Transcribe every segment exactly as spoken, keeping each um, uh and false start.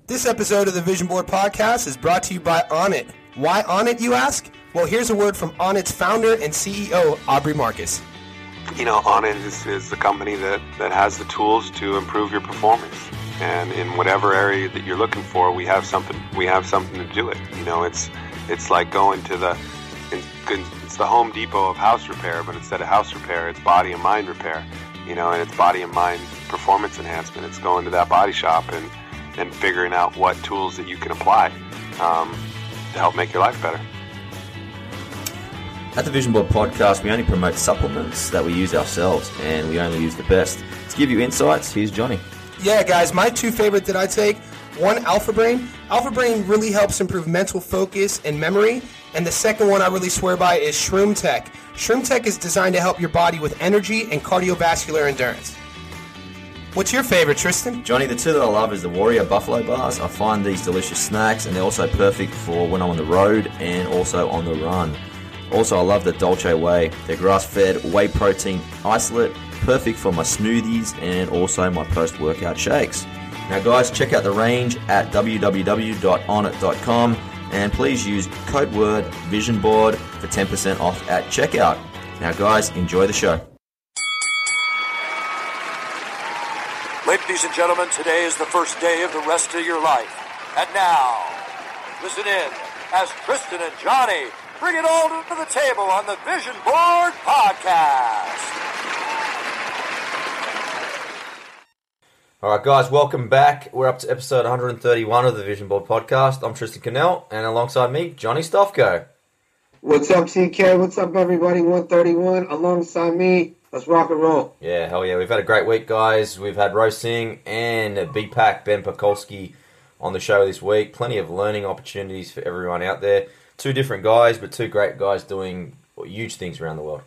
This episode of the Vision Board Podcast is brought to you by Onnit. Why Onnit, you ask? Well, here's a word from Onnit's founder and C E O, Aubrey Marcus. You know, Onnit is, is the company that, that has the tools to improve your performance. And in whatever area that you're looking for, we have something. We have something to do it. You know, it's it's like going to the it's the Home Depot of house repair, but instead of house repair, it's body and mind repair. You know, and it's body and mind performance enhancement. It's going to that body shop and, and figuring out what tools that you can apply um, to help make your life better. At the Vision Board Podcast, we only promote supplements that we use ourselves, and we only use the best. To give you insights, here's Johnny. Yeah, guys, my two favorite that I take, one, Alpha Brain. Alpha Brain really helps improve mental focus and memory. And the second one I really swear by is Shroom Tech. Shroom Tech is designed to help your body with energy and cardiovascular endurance. What's your favorite, Tristan? Johnny, the two that I love is the Warrior Buffalo Bars. I find these delicious snacks, and they're also perfect for when I'm on the road and also on the run. Also, I love the Dolce Whey. They're grass-fed whey protein isolate, perfect for my smoothies and also my post-workout shakes. Now, guys, check out the range at w w w dot onnit dot com. And please use code word VisionBoard for ten percent off at checkout. Now, guys, enjoy the show. Ladies and gentlemen, today is the first day of the rest of your life. And now, listen in as Tristan and Johnny bring it all to the table on the Vision Board Podcast. All right, guys, welcome back. We're up to episode one thirty-one of the Vision Board Podcast. I'm Tristan Cannell, and alongside me, Johnny Stofko. What's up, T K? What's up, everybody? one thirty-one alongside me. Let's rock and roll. Yeah, hell yeah. We've had a great week, guys. We've had Rose Singh and B-Pack, Ben Pekulski, on the show this week. Plenty of learning opportunities for everyone out there. Two different guys, but two great guys doing huge things around the world.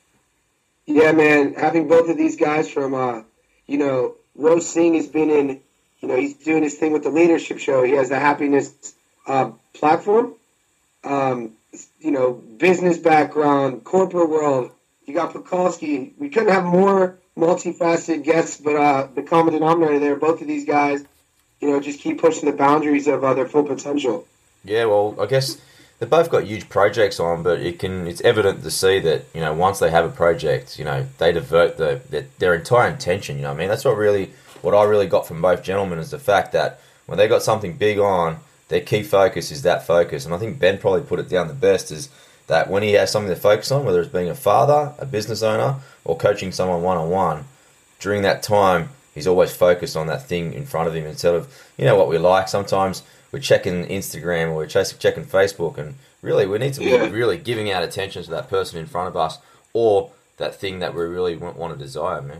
Yeah, man. Having both of these guys from, uh, you know, Rose Singh has been in, you know, he's doing his thing with the leadership show. He has the happiness uh, platform, um, you know, business background, corporate world. You got Pekulski. We couldn't have more multifaceted guests, but uh, the common denominator there, both of these guys, you know, just keep pushing the boundaries of uh, their full potential. Yeah, well, I guess they've both got huge projects on, but it can it's evident to see that, you know, once they have a project, you know, they divert the, the their entire intention, you know what I mean? That's what really, what I really got from both gentlemen is the fact that when they got something big on, their key focus is that focus. And I think Ben probably put it down the best is that when he has something to focus on, whether it's being a father, a business owner, or coaching someone one-on-one, during that time, he's always focused on that thing in front of him instead of, you know what we like, sometimes we're checking Instagram or we're checking Facebook, and really we need to be yeah. really giving out attention to that person in front of us or that thing that we really want, want to desire, man.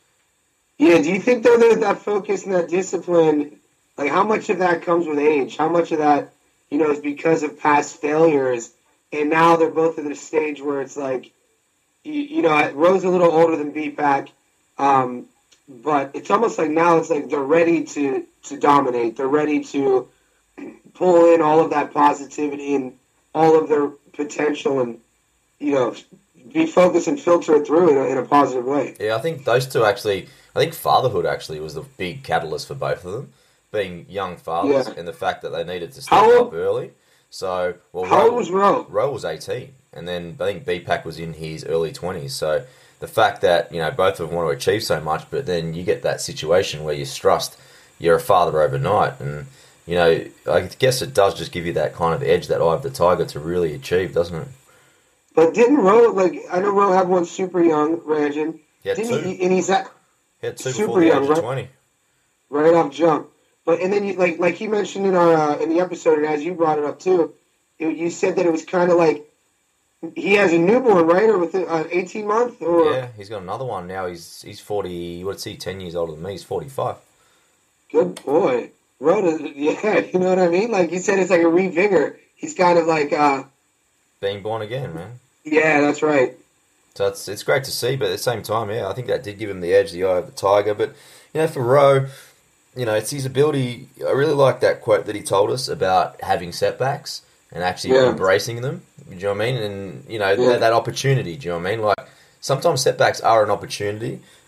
Yeah, do you think, though, that that focus and that discipline, like how much of that comes with age? How much of that, you know, is because of past failures? And now they're both at the stage where it's like, you, you know, Rose a little older than B-Pack, um, but it's almost like now it's like they're ready to, to dominate. They're ready to pull in all of that positivity and all of their potential and, you know, be focused and filter it through in a, in a positive way. Yeah, I think those two actually, I think fatherhood actually was the big catalyst for both of them, being young fathers Yeah. and the fact that they needed to step How old- up early. So, well, How Ro, old was Ro? Ro was eighteen, and then I think B-Pack was in his early twenties. So the fact that, you know, both of them want to achieve so much, but then you get that situation where you're stressed, you're a father overnight, and, you know, I guess it does just give you that kind of edge, that eye of the tiger to really achieve, doesn't it? But didn't Ro, like, I know Ro had one super young, Ranjan. Yeah, didn't two. He, and he's at He had two super before the young, age of right? twenty. Right off jump. But, and then, you, like like he mentioned in our uh, in the episode, and as you brought it up too, it, you said that it was kind of like, he has a newborn, right? Or with an eighteen month? Or Yeah, he's got another one now. He's he's forty, what's he, ten years older than me. He's forty-five. Good boy. Rhoda, yeah, you know what I mean? Like you said, it's like a revigor. He's kind of like, uh, Being born again, man. yeah, that's right. So it's it's great to see, but at the same time, yeah, I think that did give him the edge, the eye of the tiger. But, you know, for Ro, you know, it's his ability. I really like that quote that he told us about having setbacks and actually Yeah. embracing them. Do you know what I mean? And, you know, Yeah. that, that opportunity, do you know what I mean? Like, sometimes setbacks are an opportunity,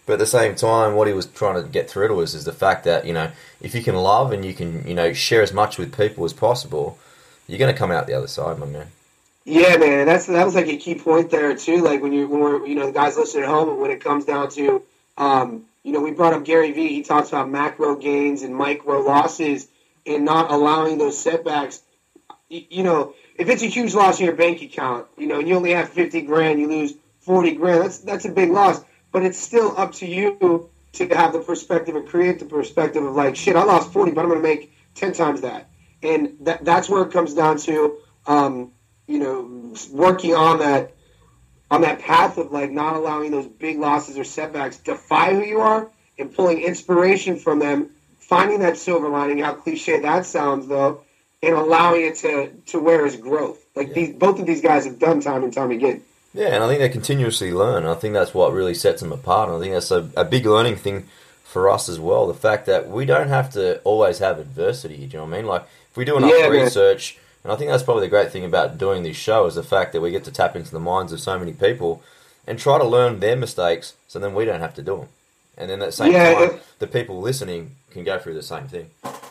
But at the same time, what he was trying to get through to us is the fact that, you know, if you can love and you can, you know, share as much with people as possible, you're going to come out the other side, my man. Yeah, man, that's that was like a key point there too. Like when you when we're you know the guys listening at home, when it comes down to um, you know we brought up Gary Vee. He talks about macro gains and micro losses and not allowing those setbacks. You, you know, if it's a huge loss in your bank account, you know, and you only have fifty grand, you lose forty grand. That's that's a big loss, but it's still up to you to have the perspective and create the perspective of like, shit, I lost forty, but I'm going to make ten times that, and that that's where it comes down to. Um, you know, working on that on that path of like not allowing those big losses or setbacks define who you are and pulling inspiration from them, finding that silver lining, how cliche that sounds though, and allowing it to, to where is growth. Like yeah. these both of these guys have done time and time again. Yeah, and I think they continuously learn. I think that's what really sets them apart. And I think that's a, a big learning thing for us as well. The fact that we don't have to always have adversity, do you know what I mean? Like if we do enough yeah, research. Man. And I think that's probably the great thing about doing this show is the fact that we get to tap into the minds of so many people and try to learn their mistakes so then we don't have to do them. And then at the same yeah, time, it, the people listening can go through the same thing.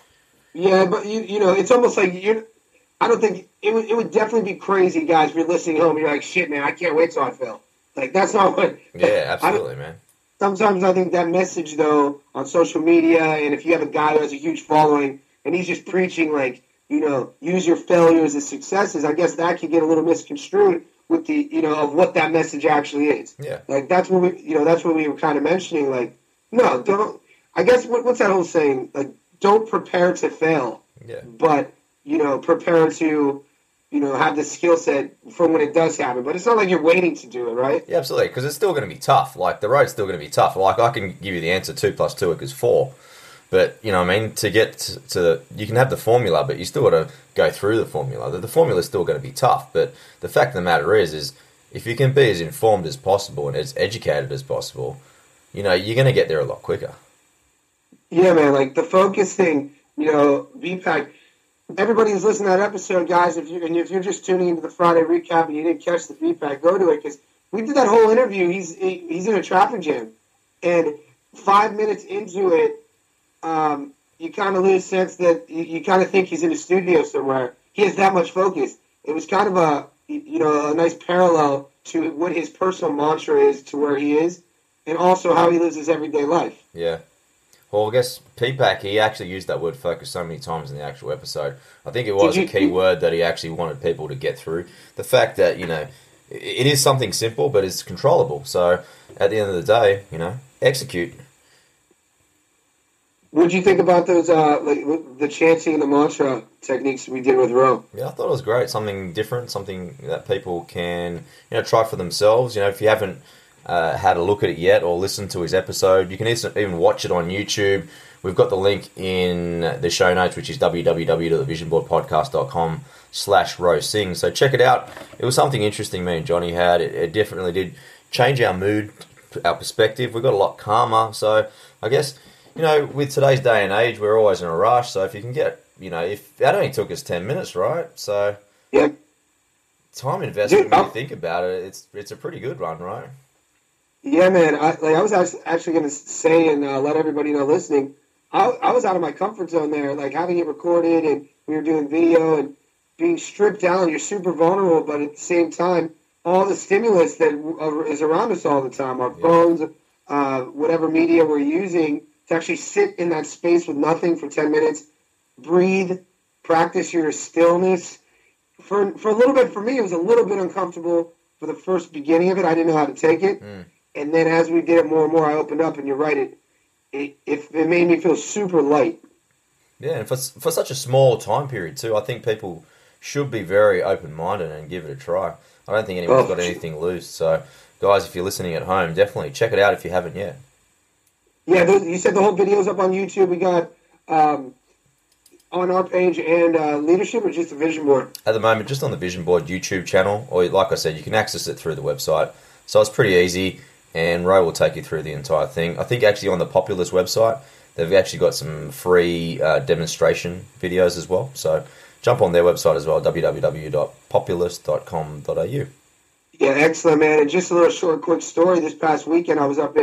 Yeah, but you you know, it's almost like you're, I don't think, it would, it would definitely be crazy, guys, if you're listening home and you're like, shit, man, I can't wait till I fail. Like, that's not what... Yeah, absolutely, man. Sometimes I think that message, though, on social media, and if you have a guy who has a huge following and he's just preaching, like, you know, use your failures as successes, I guess that could get a little misconstrued with the, you know, of what that message actually is. Yeah. Like, that's what we, you know, that's what we were kind of mentioning. Like, no, don't, I guess, what, what's that whole saying? Like, don't prepare to fail. Yeah. But, you know, prepare to, you know, have the skill set for when it does happen. But it's not like you're waiting to do it, right? Yeah, absolutely, because it's still going to be tough. Like, the road's still going to be tough. Like, I can give you the answer, two plus two equals four. But, you know what I mean, to get to the, you can have the formula, but you still got to go through the formula. The, the formula is still going to be tough, but the fact of the matter is, is if you can be as informed as possible and as educated as possible, you know, you're going to get there a lot quicker. Yeah, man, like the focus thing, you know, V PAC, everybody who's listening to that episode, guys, if, you, and if you're just tuning into the Friday recap and you didn't catch the V PAC, go to it, because we did that whole interview. He's, he, he's in a traffic jam, and five minutes into it, Um, you kind of lose sense that you, you kind of think he's in a studio somewhere. He has that much focus. It was kind of a, you know, a nice parallel to what his personal mantra is to where he is, and also how he lives his everyday life. Yeah. Well, I guess P PAC, he actually used that word focus so many times in the actual episode. I think it was you, a key word that he actually wanted people to get through. The fact that, you know, it is something simple, but it's controllable. So at the end of the day, you know, execute. What did you think about those, uh, like the chanting and the mantra techniques we did with Ro? Yeah, I thought it was great. Something different, something that people can, you know, try for themselves. You know, if you haven't uh, had a look at it yet or listened to his episode, you can even watch it on YouTube. We've got the link in the show notes, which is www.thevisionboardpodcast.com slash Ro Sing. So check it out. It was something interesting me and Johnny had. It, it definitely did change our mood, our perspective. We got a lot calmer. So I guess, you know, with today's day and age, we're always in a rush. So if you can get, you know, if that only took us ten minutes, right? So yeah, time investment, when you think about it, it's it's a pretty good one, right? Yeah, man. I, like I was actually going to say and uh, let everybody know listening, I, I was out of my comfort zone there, like having it recorded and we were doing video and being stripped down. You're super vulnerable, but at the same time, all the stimulus that is around us all the time, our yeah. phones, uh, whatever media we're using, to actually sit in that space with nothing for ten minutes, breathe, practice your stillness. For for a little bit, for me, it was a little bit uncomfortable for the first beginning of it. I didn't know how to take it. Mm. And then as we did it more and more, I opened up, and you're right, it it, it, it made me feel super light. Yeah, and for, for such a small time period, too, I think people should be very open-minded and give it a try. I don't think anyone's oh, got anything loose. So, guys, if you're listening at home, definitely check it out if you haven't yet. Yeah, those, you said the whole video's up on YouTube. We got um, on our page and uh, Leadership, or just the Vision Board? At the moment, just on the Vision Board YouTube channel, or like I said, you can access it through the website. So it's pretty easy, and Ray will take you through the entire thing. I think actually on the Populous website, they've actually got some free uh, demonstration videos as well. So jump on their website as well, w w w dot populous dot com dot a u. Yeah, excellent, man. And just a little short, quick story. This past weekend, I was up in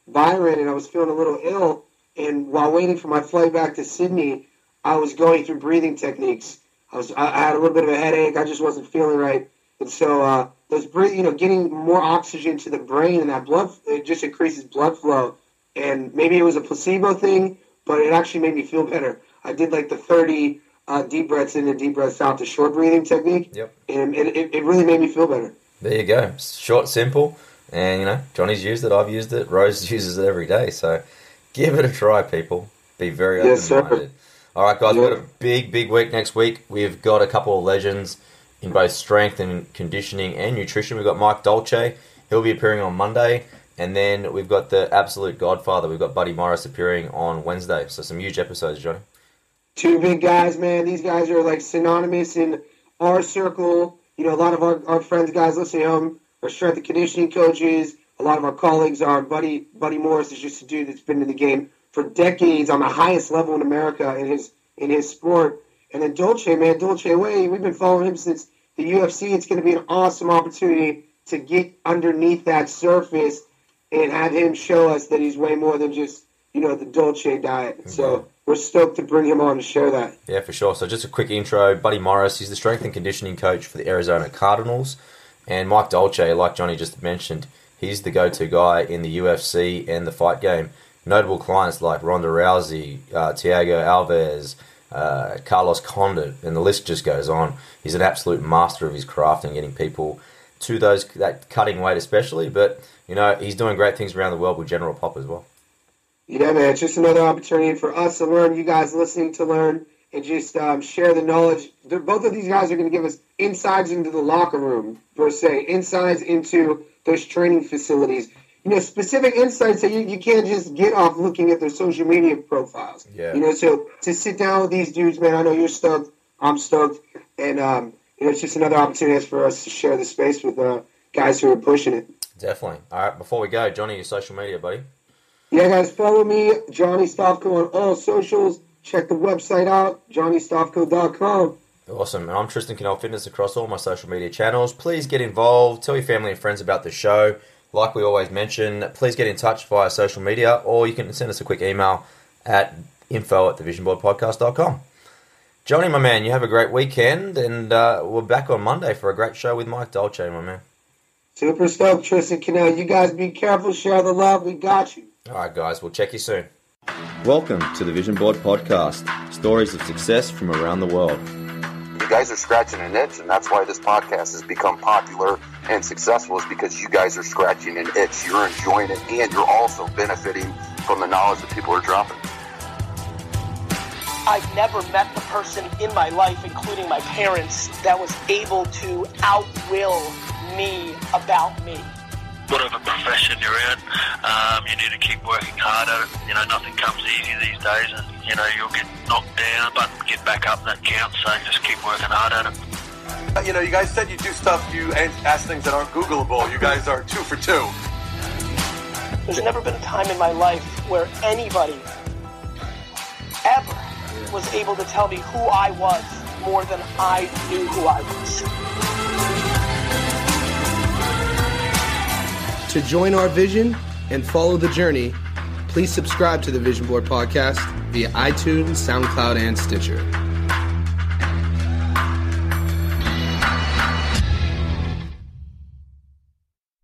Byron, and I was feeling a little ill. And while waiting for my flight back to Sydney, I was going through breathing techniques. I was I had a little bit of a headache. I just wasn't feeling right, and so uh, those breath, you know, getting more oxygen to the brain and that blood, it just increases blood flow. And maybe it was a placebo thing, but it actually made me feel better. I did like the thirty uh, deep breaths in and deep breaths out, the short breathing technique. Yep. And it, it, it really made me feel better. There you go. Short, simple, and you know, Johnny's used it. I've used it. Rose uses it every day. So give it a try, people. Be very Yes, open-minded. sir. All right, guys, Yeah. we've got a big, big week next week. We've got a couple of legends in both strength and conditioning and nutrition. We've got Mike Dolce. He'll be appearing on Monday. And then we've got the absolute godfather. We've got Buddy Morris appearing on Wednesday. So some huge episodes, Johnny. Two big guys, man. These guys are like synonymous in our circle. You know, a lot of our, our friends, guys listening home, are strength and conditioning coaches. A lot of our colleagues are. Buddy Buddy Morris is just a dude that's been in the game for decades on the highest level in America in his in his sport. And then Dolce, man, Dolce Way, we've been following him since the U F C. It's going to be an awesome opportunity to get underneath that surface and have him show us that he's way more than just, you know, the Dolce diet. So we're stoked to bring him on to share that. Yeah, for sure. So just a quick intro. Buddy Morris, he's the strength and conditioning coach for the Arizona Cardinals. And Mike Dolce, like Johnny just mentioned, he's the go-to guy in the U F C and the fight game. Notable clients like Ronda Rousey, uh, Thiago Alves, uh, Carlos Condit, and the list just goes on. He's an absolute master of his craft and getting people to those that cutting weight especially. But, you know, he's doing great things around the world with General Pop as well. Yeah, man, it's just another opportunity for us to learn, you guys listening to learn, and just um, share the knowledge. They're, both of these guys are going to give us insights into the locker room, per se, insights into those training facilities. You know, specific insights that you, you can't just get off looking at their social media profiles. Yeah. You know, so to sit down with these dudes, man, I know you're stoked, I'm stoked, and um, you know, it's just another opportunity for us to share the space with uh, guys who are pushing it. Definitely. All right, before we go, Johnny, your social media, buddy. Yeah, guys, follow me, Johnny Stofko, on all socials. Check the website out, johnny stofko dot com. Awesome. And I'm Tristan Cannell Fitness across all my social media channels. Please get involved. Tell your family and friends about the show. Like we always mention, please get in touch via social media, or you can send us a quick email at info at the vision board podcast dot com. Johnny, my man, you have a great weekend, and uh, we're back on Monday for a great show with Mike Dolce, my man. Super stoked, Tristan Cannell. You guys be careful, share the love. We got you. All right, guys, we'll check you soon. Welcome to the Vision Board Podcast, stories of success from around the world. You guys are scratching an itch, and that's why this podcast has become popular and successful, is because you guys are scratching an itch. You're enjoying it, and you're also benefiting from the knowledge that people are dropping. I've never met the person in my life, including my parents, that was able to outwill me about me. Whatever profession you're in, um, you need to keep working hard at it. You know, nothing comes easy these days, and, you know, you'll get knocked down, but get back up, that counts, so just keep working hard at it. You know, you guys said you do stuff, you ask things that aren't Googleable. You guys are two for two. There's never been a time in my life where anybody ever was able to tell me who I was more than I knew who I was. To join our vision and follow the journey, please subscribe to the Vision Board Podcast via iTunes, SoundCloud, and Stitcher.